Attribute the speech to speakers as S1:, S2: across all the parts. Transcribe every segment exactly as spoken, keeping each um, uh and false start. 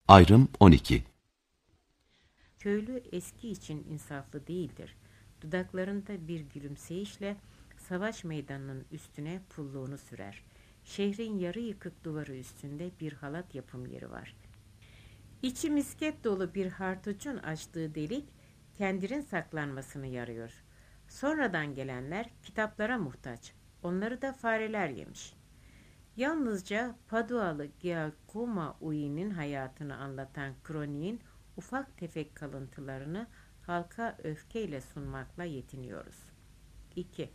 S1: Ayrım on iki.
S2: Köylü eski için insaflı değildir. Dudaklarında bir gülümseyişle savaş meydanının üstüne pulluğunu sürer. Şehrin yarı yıkık duvarı üstünde bir halat yapım yeri var. İçi misket dolu bir hartucun açtığı delik kendirin saklanmasını yarıyor. Sonradan gelenler kitaplara muhtaç. Onları da fareler yemiş. Yalnızca Padualı Giacomo Ui'nin hayatını anlatan kroniğin ufak tefek kalıntılarını halka öfkeyle sunmakla yetiniyoruz. iki.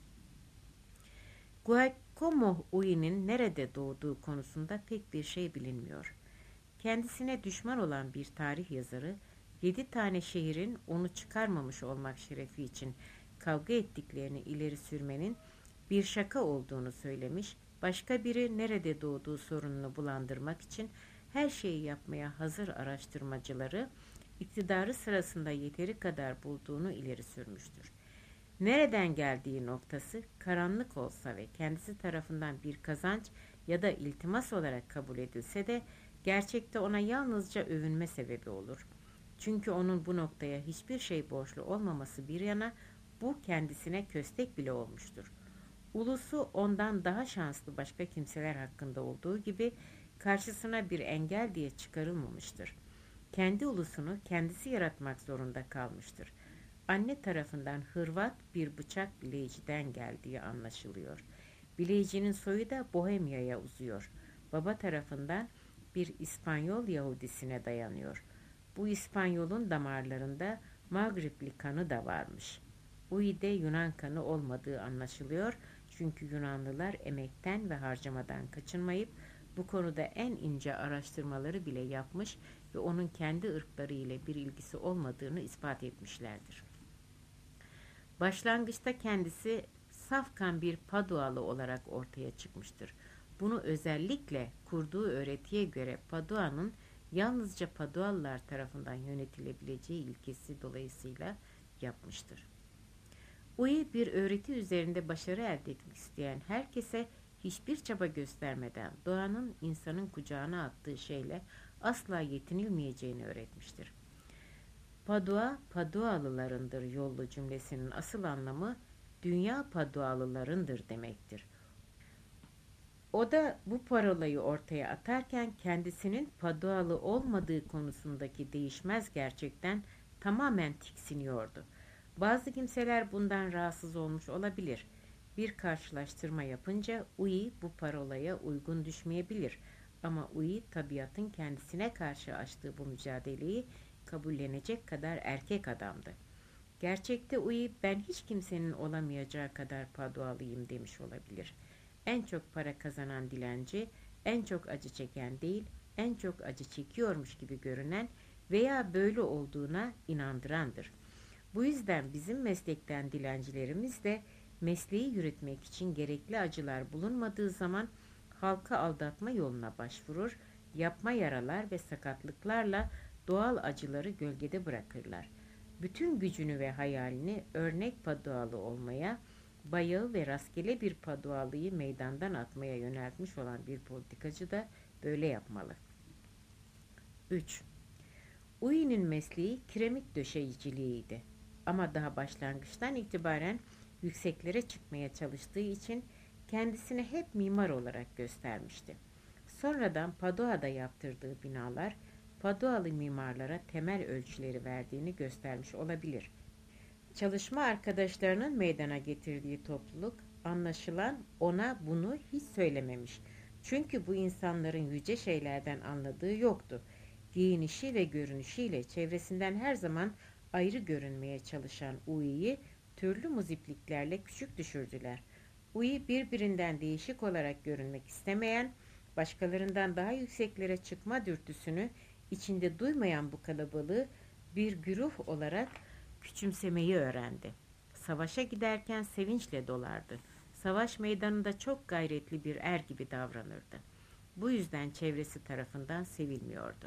S2: Giacomo Ui'nin nerede doğduğu konusunda pek bir şey bilinmiyor. Kendisine düşman olan bir tarih yazarı, yedi tane şehrin onu çıkarmamış olmak şerefi için kavga ettiklerini ileri sürmenin bir şaka olduğunu söylemiş, başka biri nerede doğduğu sorununu bulandırmak için her şeyi yapmaya hazır araştırmacıları iktidarı sırasında yeteri kadar bulduğunu ileri sürmüştür. Nereden geldiği noktası karanlık olsa ve kendisi tarafından bir kazanç ya da iltimas olarak kabul edilse de gerçekte ona yalnızca övünme sebebi olur. Çünkü onun bu noktaya hiçbir şey borçlu olmaması bir yana bu kendisine köstek bile olmuştur. Ulusu ondan daha şanslı başka kimseler hakkında olduğu gibi karşısına bir engel diye çıkarılmamıştır. Kendi ulusunu kendisi yaratmak zorunda kalmıştır. Anne tarafından Hırvat bir bıçak bileyiciden geldiği anlaşılıyor. Bileyicinin soyu da Bohemya'ya uzuyor. Baba tarafından bir İspanyol Yahudisine dayanıyor. Bu İspanyol'un damarlarında Mağripli kanı da varmış. Ui'de Yunan kanı olmadığı anlaşılıyor. Çünkü Yunanlılar emekten ve harcamadan kaçınmayıp bu konuda en ince araştırmaları bile yapmış ve onun kendi ırkları ile bir ilgisi olmadığını ispat etmişlerdir. Başlangıçta kendisi safkan bir Padualı olarak ortaya çıkmıştır. Bunu özellikle kurduğu öğretiye göre Padua'nın yalnızca Padualılar tarafından yönetilebileceği ilkesi dolayısıyla yapmıştır. Ui bir öğreti üzerinde başarı elde etmek isteyen herkese hiçbir çaba göstermeden doğanın insanın kucağına attığı şeyle asla yetinilmeyeceğini öğretmiştir. Padua, Padualılarındır yollu cümlesinin asıl anlamı dünya Padualılarındır demektir. O da bu parolayı ortaya atarken kendisinin Padualı olmadığı konusundaki değişmez gerçekten tamamen tiksiniyordu. Bazı kimseler bundan rahatsız olmuş olabilir. Bir karşılaştırma yapınca Ui bu parolaya uygun düşmeyebilir. Ama Ui tabiatın kendisine karşı açtığı bu mücadeleyi kabullenecek kadar erkek adamdı. Gerçekte Ui ben hiç kimsenin olamayacağı kadar Padualıyım demiş olabilir. En çok para kazanan dilenci, en çok acı çeken değil, en çok acı çekiyormuş gibi görünen veya böyle olduğuna inandırandır. Bu yüzden bizim meslekten dilencilerimiz de mesleği yürütmek için gerekli acılar bulunmadığı zaman halka aldatma yoluna başvurur, yapma yaralar ve sakatlıklarla doğal acıları gölgede bırakırlar. Bütün gücünü ve hayalini örnek Padualı olmaya, bayağı ve rastgele bir Padualıyı meydandan atmaya yöneltmiş olan bir politikacı da böyle yapmalı. üç. Ui'nin mesleği kiremit döşeyiciliğiydi. Ama daha başlangıçtan itibaren yükseklere çıkmaya çalıştığı için kendisini hep mimar olarak göstermişti. Sonradan Padua'da yaptırdığı binalar Padualı mimarlara temel ölçüleri verdiğini göstermiş olabilir. Çalışma arkadaşlarının meydana getirdiği topluluk anlaşılan ona bunu hiç söylememiş. Çünkü bu insanların yüce şeylerden anladığı yoktu. Giyinişi ve görünüşüyle çevresinden her zaman ayrı görünmeye çalışan Ui'yi türlü muzipliklerle küçük düşürdüler. Ui birbirinden değişik olarak görünmek istemeyen, başkalarından daha yükseklere çıkma dürtüsünü içinde duymayan bu kalabalığı bir güruh olarak küçümsemeyi öğrendi. Savaşa giderken sevinçle dolardı. Savaş meydanında çok gayretli bir er gibi davranırdı. Bu yüzden çevresi tarafından sevilmiyordu.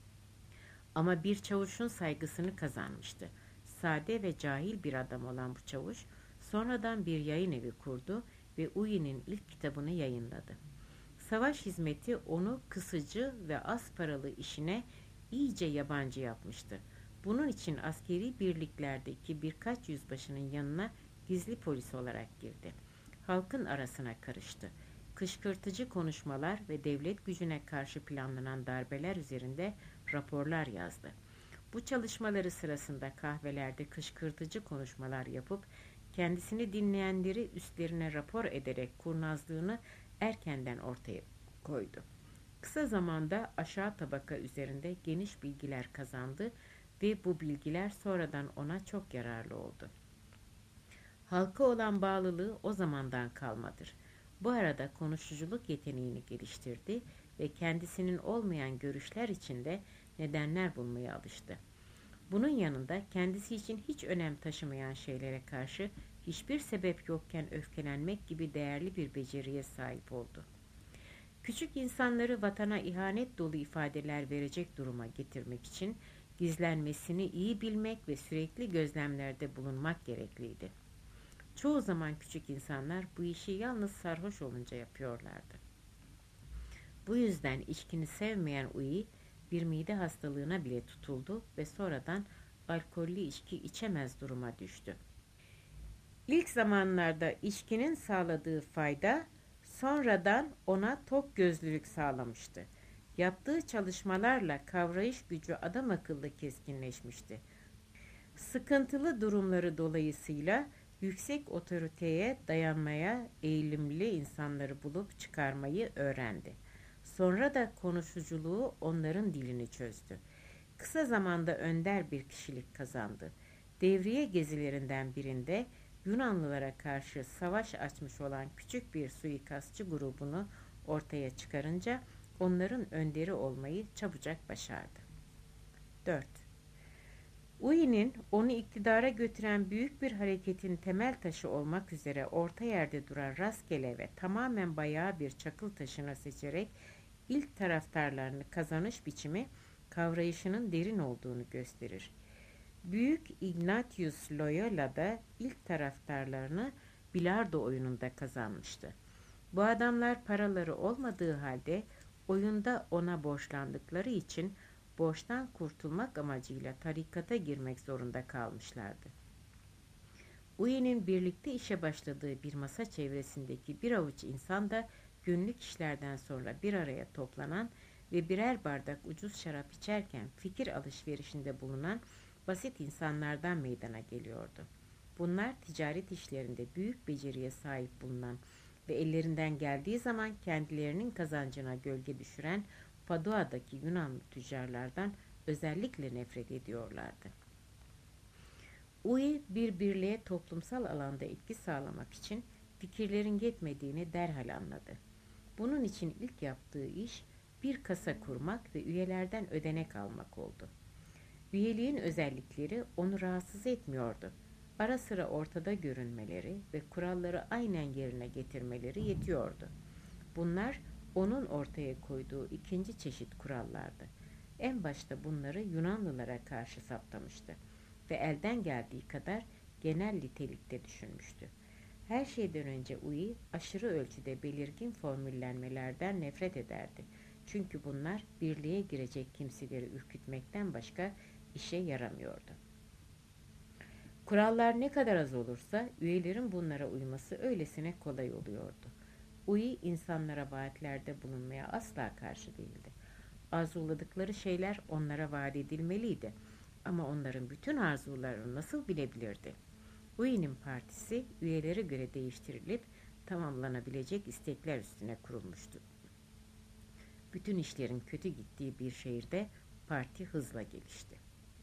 S2: Ama bir çavuşun saygısını kazanmıştı. Sade ve cahil bir adam olan bu çavuş, sonradan bir yayın evi kurdu ve Ui'nin ilk kitabını yayınladı. Savaş hizmeti onu kısıcı ve az paralı işine iyice yabancı yapmıştı. Bunun için askeri birliklerdeki birkaç yüzbaşının yanına gizli polis olarak girdi. Halkın arasına karıştı. Kışkırtıcı konuşmalar ve devlet gücüne karşı planlanan darbeler üzerinde raporlar yazdı. Bu çalışmaları sırasında kahvelerde kışkırtıcı konuşmalar yapıp kendisini dinleyenleri üstlerine rapor ederek kurnazlığını erkenden ortaya koydu. Kısa zamanda aşağı tabaka üzerinde geniş bilgiler kazandı ve bu bilgiler sonradan ona çok yararlı oldu. Halka olan bağlılığı o zamandan kalmadır. Bu arada konuşuculuk yeteneğini geliştirdi ve kendisinin olmayan görüşler içinde nedenler bulmaya alıştı. Bunun yanında kendisi için hiç önem taşımayan şeylere karşı hiçbir sebep yokken öfkelenmek gibi değerli bir beceriye sahip oldu. Küçük insanları vatana ihanet dolu ifadeler verecek duruma getirmek için gizlenmesini iyi bilmek ve sürekli gözlemlerde bulunmak gerekliydi. Çoğu zaman küçük insanlar bu işi yalnız sarhoş olunca yapıyorlardı. Bu yüzden içkini sevmeyen Uyi bir mide hastalığına bile tutuldu ve sonradan alkollü içki içemez duruma düştü. İlk zamanlarda içkinin sağladığı fayda sonradan ona tok gözlülük sağlamıştı. Yaptığı çalışmalarla kavrayış gücü adam akıllı keskinleşmişti. Sıkıntılı durumları dolayısıyla yüksek otoriteye dayanmaya eğilimli insanları bulup çıkarmayı öğrendi. Sonra da konuşuculuğu onların dilini çözdü. Kısa zamanda önder bir kişilik kazandı. Devriye gezilerinden birinde Yunanlılara karşı savaş açmış olan küçük bir suikastçı grubunu ortaya çıkarınca onların önderi olmayı çabucak başardı. dört. Uyi'nin onu iktidara götüren büyük bir hareketin temel taşı olmak üzere orta yerde duran rastgele ve tamamen bayağı bir çakıl taşına seçerek ilk taraftarlarını kazanış biçimi kavrayışının derin olduğunu gösterir. Büyük Ignatius Loyola da ilk taraftarlarını bilardo oyununda kazanmıştı. Bu adamlar paraları olmadığı halde oyunda ona borçlandıkları için borçtan kurtulmak amacıyla tarikata girmek zorunda kalmışlardı. Uyi'nin birlikte işe başladığı bir masa çevresindeki bir avuç insan da günlük işlerden sonra bir araya toplanan ve birer bardak ucuz şarap içerken fikir alışverişinde bulunan basit insanlardan meydana geliyordu. Bunlar ticaret işlerinde büyük beceriye sahip bulunan ve ellerinden geldiği zaman kendilerinin kazancına gölge düşüren Padua'daki Yunanlı tüccarlardan özellikle nefret ediyorlardı. Uyi bir birliğe toplumsal alanda etki sağlamak için fikirlerin yetmediğini derhal anladı. Bunun için ilk yaptığı iş bir kasa kurmak ve üyelerden ödenek almak oldu. Üyeliğin özellikleri onu rahatsız etmiyordu. Ara sıra ortada görünmeleri ve kuralları aynen yerine getirmeleri yetiyordu. Bunlar onun ortaya koyduğu ikinci çeşit kurallardı. En başta bunları Yunanlılara karşı saptamıştı ve elden geldiği kadar genel nitelikte düşünmüştü. Her şeyden önce Uyi aşırı ölçüde belirgin formüllenmelerden nefret ederdi. Çünkü bunlar birliğe girecek kimseleri ürkütmekten başka işe yaramıyordu. Kurallar ne kadar az olursa üyelerin bunlara uyması öylesine kolay oluyordu. Uyi insanlara vaatlerde bulunmaya asla karşı değildi. Arzuladıkları şeyler onlara vaat edilmeliydi. Ama onların bütün arzularını nasıl bilebilirdi? Uyi'nin partisi üyelere göre değiştirilip tamamlanabilecek istekler üstüne kurulmuştu. Bütün işlerin kötü gittiği bir şehirde parti hızla gelişti.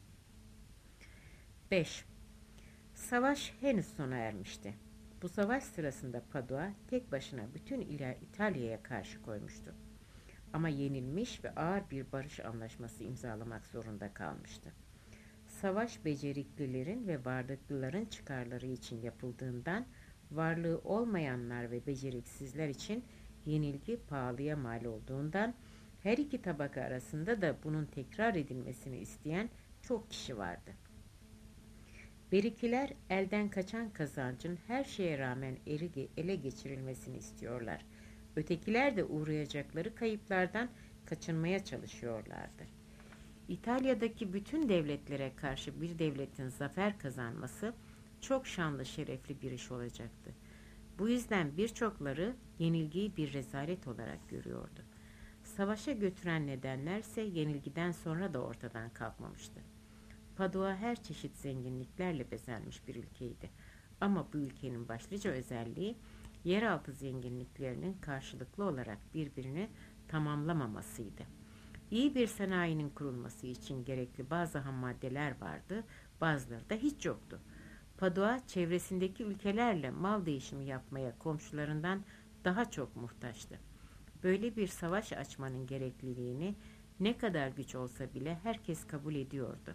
S2: beş. Savaş henüz sona ermişti. Bu savaş sırasında Padua tek başına bütün İtalya'ya karşı koymuştu. Ama yenilmiş ve ağır bir barış anlaşması imzalamak zorunda kalmıştı. Savaş beceriklilerin ve varlıklıların çıkarları için yapıldığından varlığı olmayanlar ve beceriksizler için yenilgi pahalıya mal olduğundan her iki tabaka arasında da bunun tekrar edilmesini isteyen çok kişi vardı. Berikiler elden kaçan kazancın her şeye rağmen ele geçirilmesini istiyorlar. Ötekiler de uğrayacakları kayıplardan kaçınmaya çalışıyorlardı. İtalya'daki bütün devletlere karşı bir devletin zafer kazanması çok şanlı şerefli bir iş olacaktı. Bu yüzden birçokları yenilgiyi bir rezalet olarak görüyordu. Savaşa götüren nedenlerse yenilgiden sonra da ortadan kalkmamıştı. Padua her çeşit zenginliklerle bezenmiş bir ülkeydi. Ama bu ülkenin başlıca özelliği yeraltı zenginliklerinin karşılıklı olarak birbirini tamamlamamasıydı. İyi bir sanayinin kurulması için gerekli bazı ham maddeler vardı, bazıları da hiç yoktu. Padua çevresindeki ülkelerle mal değişimi yapmaya komşularından daha çok muhtaçtı. Böyle bir savaş açmanın gerekliliğini ne kadar güç olsa bile herkes kabul ediyordu.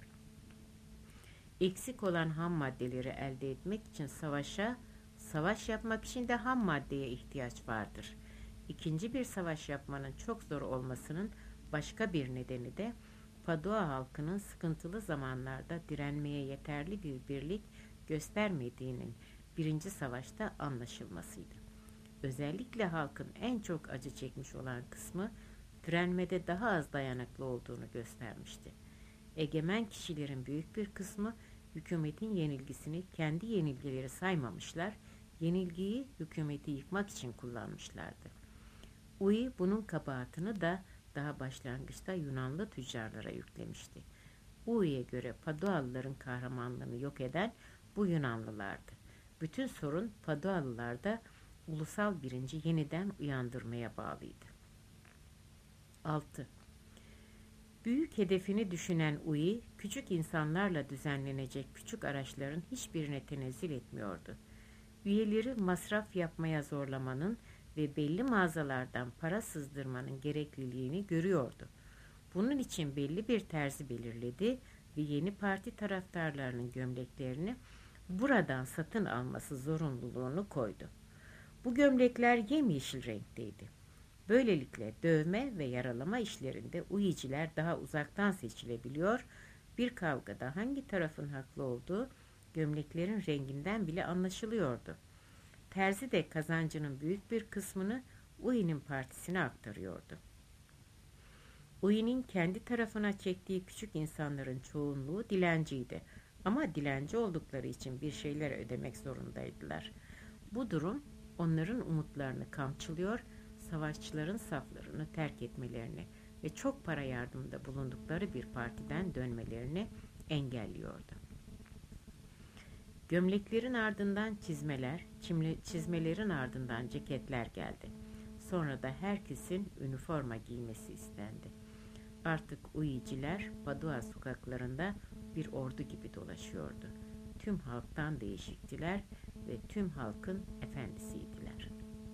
S2: Eksik olan ham maddeleri elde etmek için savaşa, savaş yapmak için de ham maddeye ihtiyaç vardır. İkinci bir savaş yapmanın çok zor olmasının başka bir nedeni de Padua halkının sıkıntılı zamanlarda direnmeye yeterli bir birlik göstermediğinin birinci savaşta anlaşılmasıydı. Özellikle halkın en çok acı çekmiş olan kısmı direnmede daha az dayanıklı olduğunu göstermişti. Egemen kişilerin büyük bir kısmı hükümetin yenilgisini kendi yenilgileri saymamışlar, yenilgiyi hükümeti yıkmak için kullanmışlardı. Ui bunun kabahatini da daha başlangıçta Yunanlı tüccarlara yüklemişti. Ui'ye göre Padualıların kahramanlığını yok eden bu Yunanlılardı. Bütün sorun Padualılarda ulusal bilinci yeniden uyandırmaya bağlıydı. altı. Büyük hedefini düşünen Ui, küçük insanlarla düzenlenecek küçük araçların hiçbirine tenezzül etmiyordu. Üyeleri masraf yapmaya zorlamanın ve belli mağazalardan para sızdırmanın gerekliliğini görüyordu. Bunun için belli bir terzi belirledi ve yeni parti taraftarlarının gömleklerini buradan satın alması zorunluluğunu koydu. Bu gömlekler yemyeşil renkteydi. Böylelikle dövme ve yaralama işlerinde uyiciler daha uzaktan seçilebiliyor, bir kavgada hangi tarafın haklı olduğu gömleklerin renginden bile anlaşılıyordu. Terzi de kazancının büyük bir kısmını Ui'nin partisine aktarıyordu. Ui'nin kendi tarafına çektiği küçük insanların çoğunluğu dilenciydi ama dilenci oldukları için bir şeyler ödemek zorundaydılar. Bu durum onların umutlarını kamçılıyor, savaşçıların saflarını terk etmelerini ve çok para yardımında bulundukları bir partiden dönmelerini engelliyordu. Gömleklerin ardından çizmeler, çizmelerin ardından ceketler geldi. Sonra da herkesin üniforma giymesi istendi. Artık uyiciler Padua sokaklarında bir ordu gibi dolaşıyordu. Tüm halktan değişiktiler ve tüm halkın efendisiydiler.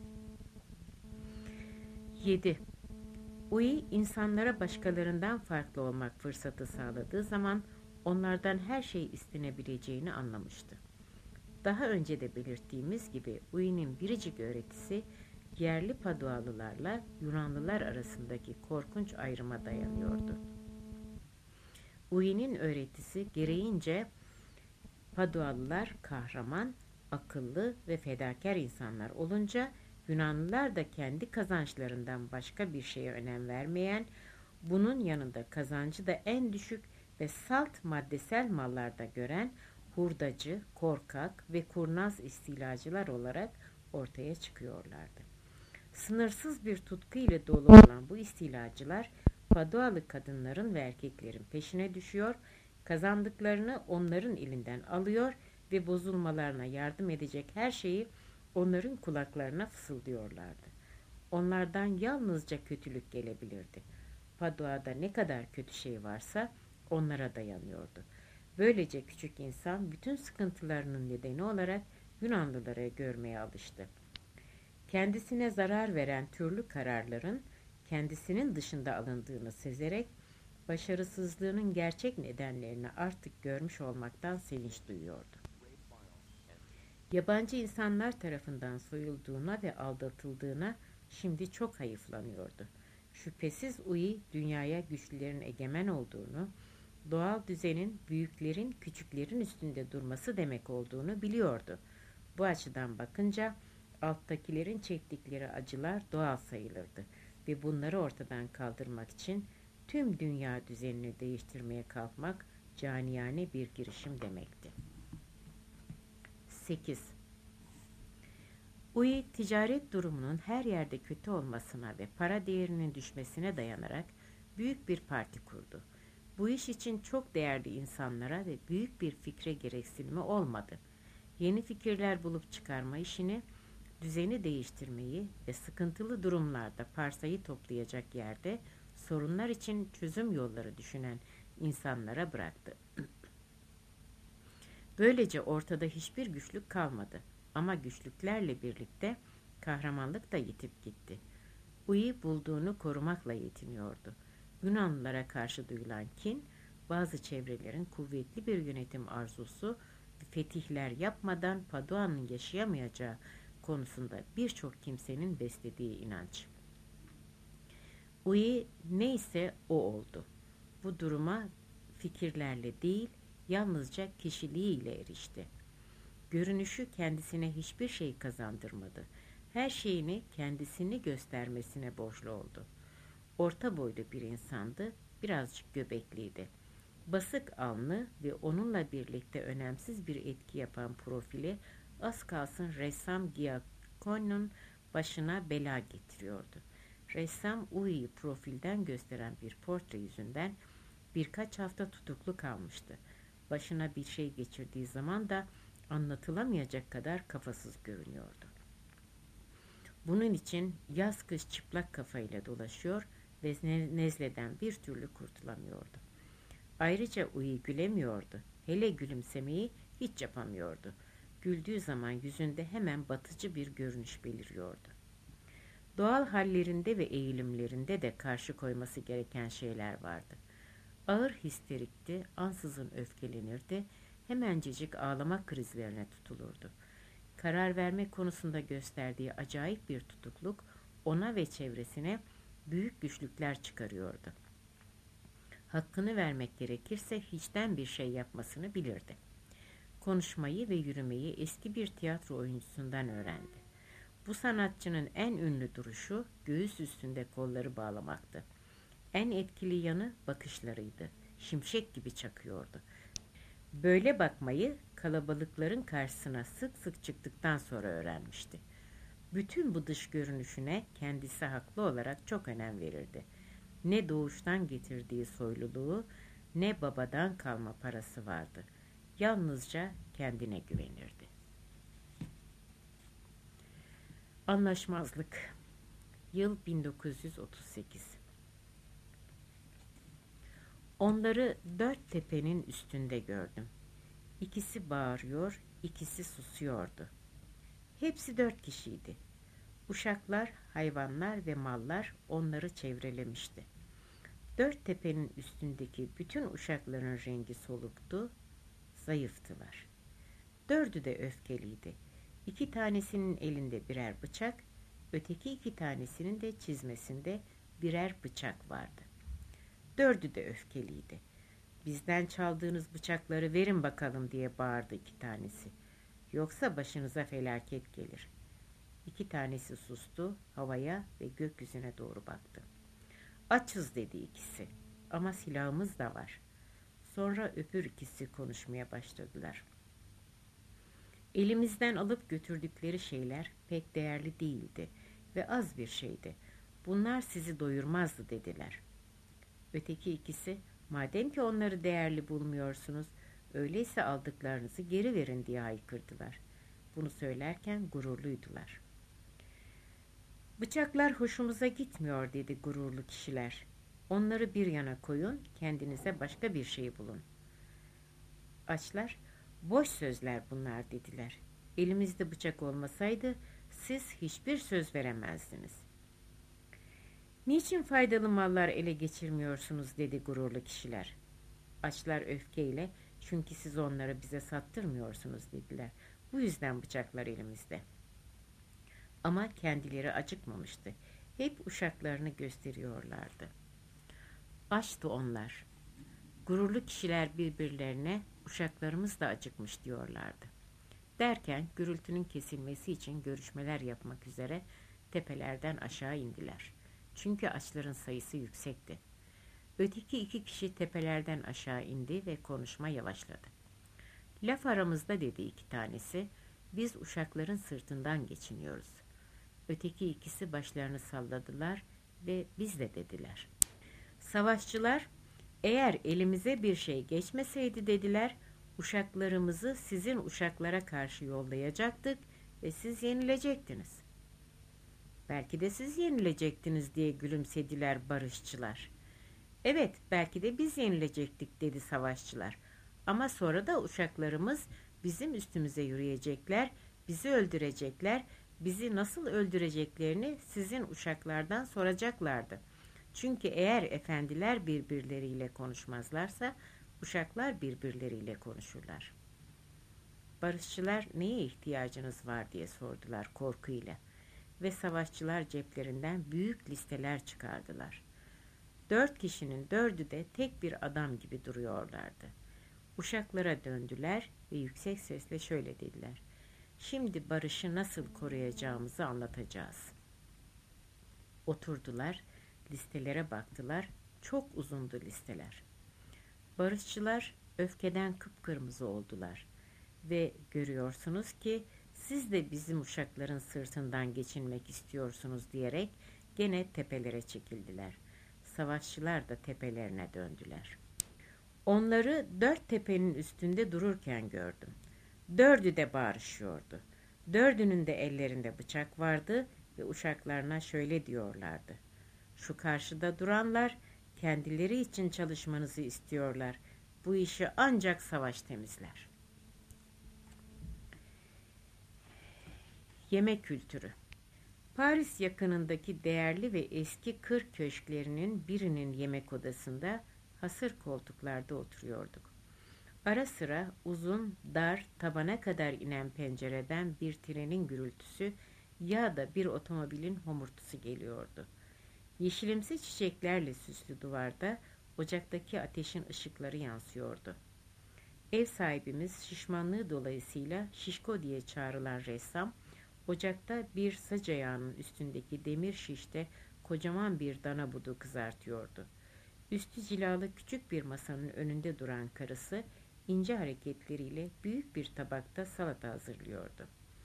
S2: yedi. Ui, insanlara başkalarından farklı olmak fırsatı sağladığı zaman onlardan her şey istenebileceğini anlamıştı. Daha önce de belirttiğimiz gibi Ui'nin biricik öğretisi yerli Padualılarla Yunanlılar arasındaki korkunç ayrıma dayanıyordu. Ui'nin öğretisi gereğince Padualılar kahraman, akıllı ve fedakar insanlar olunca Yunanlılar da kendi kazançlarından başka bir şeye önem vermeyen, bunun yanında kazancı da en düşük ve salt maddesel mallarda gören hurdacı, korkak ve kurnaz istilacılar olarak ortaya çıkıyorlardı. Sınırsız bir tutku ile dolu olan bu istilacılar Padualı kadınların ve erkeklerin peşine düşüyor, kazandıklarını onların elinden alıyor ve bozulmalarına yardım edecek her şeyi onların kulaklarına fısıldıyorlardı. Onlardan yalnızca kötülük gelebilirdi. Padua'da ne kadar kötü şey varsa onlara dayanıyordu. Böylece küçük insan bütün sıkıntılarının nedeni olarak Yunanlıları görmeye alıştı. Kendisine zarar veren türlü kararların kendisinin dışında alındığını sezerek başarısızlığının gerçek nedenlerini artık görmüş olmaktan sevinç duyuyordu. Yabancı insanlar tarafından soyulduğuna ve aldatıldığına şimdi çok hayıflanıyordu. Şüphesiz Ui dünyaya güçlülerin egemen olduğunu, doğal düzenin büyüklerin küçüklerin üstünde durması demek olduğunu biliyordu. Bu açıdan bakınca alttakilerin çektikleri acılar doğal sayılırdı ve bunları ortadan kaldırmak için tüm dünya düzenini değiştirmeye kalkmak caniyane bir girişim demekti. sekiz. Uy, ticaret durumunun her yerde kötü olmasına ve para değerinin düşmesine dayanarak büyük bir parti kurdu. Bu iş için çok değerli insanlara ve büyük bir fikre gereksinimi olmadı. Yeni fikirler bulup çıkarma işini, düzeni değiştirmeyi ve sıkıntılı durumlarda parsayı toplayacak yerde sorunlar için çözüm yolları düşünen insanlara bıraktı. Böylece ortada hiçbir güçlük kalmadı. Ama güçlüklerle birlikte kahramanlık da yitip gitti. Uyi bulduğunu korumakla yetiniyordu. Yunanlılara karşı duyulan kin, bazı çevrelerin kuvvetli bir yönetim arzusu ve fetihler yapmadan Padua'nın yaşayamayacağı konusunda birçok kimsenin beslediği inanç. Uyi neyse o oldu. Bu duruma fikirlerle değil, yalnızca kişiliğiyle erişti. Görünüşü kendisine hiçbir şey kazandırmadı. Her şeyini kendisini göstermesine borçlu oldu. Orta boylu bir insandı, birazcık göbekliydi. Basık alnı ve onunla birlikte önemsiz bir etki yapan profili az kalsın ressam Giacomo'nun başına bela getiriyordu. Ressam Uyi'yi profilden gösteren bir portre yüzünden birkaç hafta tutuklu kalmıştı. Başına bir şey geçirdiği zaman da anlatılamayacak kadar kafasız görünüyordu. Bunun için yaz kış çıplak kafayla dolaşıyor ve nezleden bir türlü kurtulamıyordu. Ayrıca Uyi gülemiyordu. Hele gülümsemeyi hiç yapamıyordu. Güldüğü zaman yüzünde hemen batıcı bir görünüş beliriyordu. Doğal hallerinde ve eğilimlerinde de karşı koyması gereken şeyler vardı. Ağır histerikti, ansızın öfkelenirdi, hemencecik ağlama krizlerine tutulurdu. Karar verme konusunda gösterdiği acayip bir tutukluk ona ve çevresine büyük güçlükler çıkarıyordu. Hakkını vermek gerekirse hiçten bir şey yapmasını bilirdi. Konuşmayı ve yürümeyi eski bir tiyatro oyuncusundan öğrendi. Bu sanatçının en ünlü duruşu göğüs üstünde kolları bağlamaktı. En etkili yanı bakışlarıydı. Şimşek gibi çakıyordu. Böyle bakmayı kalabalıkların karşısına sık sık çıktıktan sonra öğrenmişti. Bütün bu dış görünüşüne kendisi haklı olarak çok önem verirdi. Ne doğuştan getirdiği soyluluğu, ne babadan kalma parası vardı. Yalnızca kendine güvenirdi. Anlaşmazlık. Yıl bin dokuz yüz otuz sekiz. Onları dört tepenin üstünde gördüm. İkisi bağırıyor, ikisi susuyordu. Hepsi dört kişiydi. Uşaklar, hayvanlar ve mallar onları çevrelemişti. Dört tepenin üstündeki bütün uşakların rengi soluktu, zayıftılar. Dördü de öfkeliydi. İki tanesinin elinde birer bıçak, öteki iki tanesinin de çizmesinde birer bıçak vardı. Dördü de öfkeliydi. Bizden çaldığınız bıçakları verin bakalım diye bağırdı iki tanesi. Yoksa başınıza felaket gelir. İki tanesi sustu, havaya ve gökyüzüne doğru baktı. Açız dedi ikisi ama silahımız da var. Sonra öbür ikisi konuşmaya başladılar. Elimizden alıp götürdükleri şeyler pek değerli değildi ve az bir şeydi. Bunlar sizi doyurmazdı dediler. Öteki ikisi, madem ki onları değerli bulmuyorsunuz, öyleyse aldıklarınızı geri verin diye haykırdılar. Bunu söylerken gururluydular. Bıçaklar hoşumuza gitmiyor dedi gururlu kişiler. Onları bir yana koyun, kendinize başka bir şey bulun. Açlar, boş sözler bunlar dediler. Elimizde bıçak olmasaydı siz hiçbir söz veremezdiniz. Niçin faydalı mallar ele geçirmiyorsunuz dedi gururlu kişiler. Açlar öfkeyle, çünkü siz onları bize sattırmıyorsunuz dediler. Bu yüzden bıçaklar elimizde. Ama kendileri acıkmamıştı. Hep uşaklarını gösteriyorlardı. Açtı onlar. Gururlu kişiler birbirlerine uşaklarımız da acıkmış diyorlardı. Derken gürültünün kesilmesi için görüşmeler yapmak üzere tepelerden aşağı indiler. Çünkü açların sayısı yüksekti. Öteki iki kişi tepelerden aşağı indi ve konuşma yavaşladı. Laf aramızda dedi iki tanesi, biz uşakların sırtından geçiniyoruz. Öteki ikisi başlarını salladılar ve biz de dediler. Savaşçılar, eğer elimize bir şey geçmeseydi dediler, uşaklarımızı sizin uşaklara karşı yollayacaktık ve siz yenilecektiniz. Belki de siz yenilecektiniz diye gülümsediler barışçılar. Evet, belki de biz yenilecektik dedi savaşçılar. Ama sonra da uşaklarımız bizim üstümüze yürüyecekler, bizi öldürecekler, bizi nasıl öldüreceklerini sizin uşaklardan soracaklardı. Çünkü eğer efendiler birbirleriyle konuşmazlarsa, uşaklar birbirleriyle konuşurlar. Barışçılar neye ihtiyacınız var diye sordular korkuyla ve savaşçılar ceplerinden büyük listeler çıkardılar. Dört kişinin dördü de tek bir adam gibi duruyorlardı. Uşaklara döndüler ve yüksek sesle şöyle dediler. Şimdi barışı nasıl koruyacağımızı anlatacağız. Oturdular, listelere baktılar. Çok uzundu listeler. Barışçılar öfkeden kıpkırmızı oldular. Ve görüyorsunuz ki siz de bizim uşakların sırtından geçinmek istiyorsunuz diyerek gene tepelere çekildiler. Savaşçılar da tepelerine döndüler. Onları dört tepenin üstünde dururken gördüm. Dördü de bağırışıyordu. Dördünün de ellerinde bıçak vardı ve uşaklarına şöyle diyorlardı. Şu karşıda duranlar kendileri için çalışmanızı istiyorlar. Bu işi ancak savaş temizler. Yemek kültürü. Paris yakınındaki değerli ve eski kır köşklerinin birinin yemek odasında hasır koltuklarda oturuyorduk. Ara sıra uzun, dar, tabana kadar inen pencereden bir trenin gürültüsü ya da bir otomobilin homurtusu geliyordu. Yeşilimsi çiçeklerle süslü duvarda ocaktaki ateşin ışıkları yansıyordu. Ev sahibimiz şişmanlığı dolayısıyla Şişko diye çağrılan ressam, ocakta bir sac ayağının üstündeki demir şişte kocaman bir dana budu kızartıyordu. Üstü cilalı küçük bir masanın önünde duran karısı, ince hareketleriyle büyük bir tabakta salata hazırlıyordu.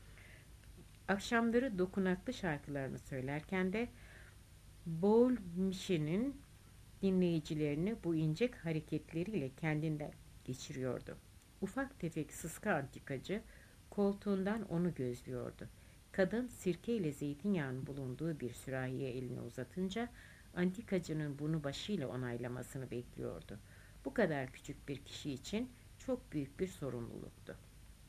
S2: Akşamları dokunaklı şarkılarını söylerken de Paul Michel'in dinleyicilerini bu ince hareketleriyle kendinden geçiriyordu. Ufak tefek sıska antikacı koltuğundan onu gözlüyordu. Kadın sirkeyle zeytinyağının bulunduğu bir sürahiye elini uzatınca antikacının bunu başıyla onaylamasını bekliyordu. Bu kadar küçük bir kişi için çok büyük bir sorumluluktu.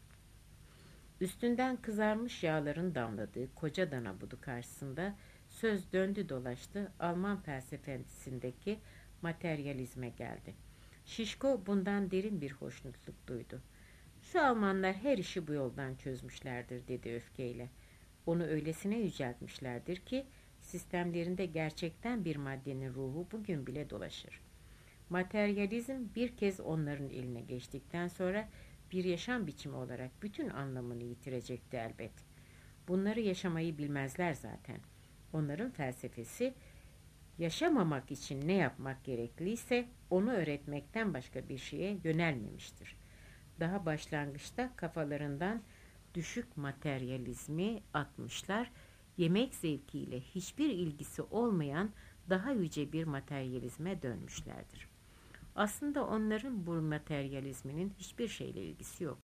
S2: Üstünden kızarmış yağların damladığı koca dana budu karşısında söz döndü dolaştı Alman felsefesindeki materyalizme geldi. Şişko bundan derin bir hoşnutluk duydu. Şu Almanlar her işi bu yoldan çözmüşlerdir dedi öfkeyle. Onu öylesine yüceltmişlerdir ki sistemlerinde gerçekten bir maddenin ruhu bugün bile dolaşır. Materyalizm bir kez onların eline geçtikten sonra bir yaşam biçimi olarak bütün anlamını yitirecekti elbet. Bunları yaşamayı bilmezler zaten. Onların felsefesi yaşamamak için ne yapmak gerekliyse onu öğretmekten başka bir şeye yönelmemiştir. Daha başlangıçta kafalarından düşük materyalizmi atmışlar, yemek zevkiyle hiçbir ilgisi olmayan daha yüce bir materyalizme dönmüşlerdir. Aslında onların bu materyalizminin hiçbir şeyle ilgisi yok.